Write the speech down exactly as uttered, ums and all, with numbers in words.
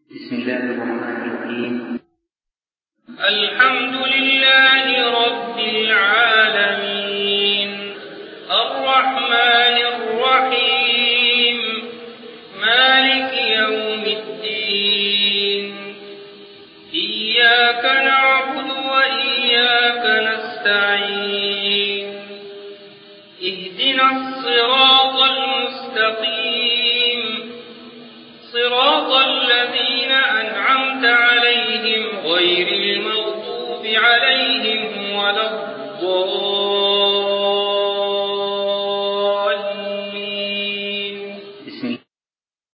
بسم الله الرحمن الرحيم. الحمد لله رب العالمين الرحمن الرحيم مالك يوم الدين إياك نعبد وإياك نستعين اهدنا الصراط المستقيم صراط الذين أنعمت عليهم غير المغضوب عليهم ولا الضالين.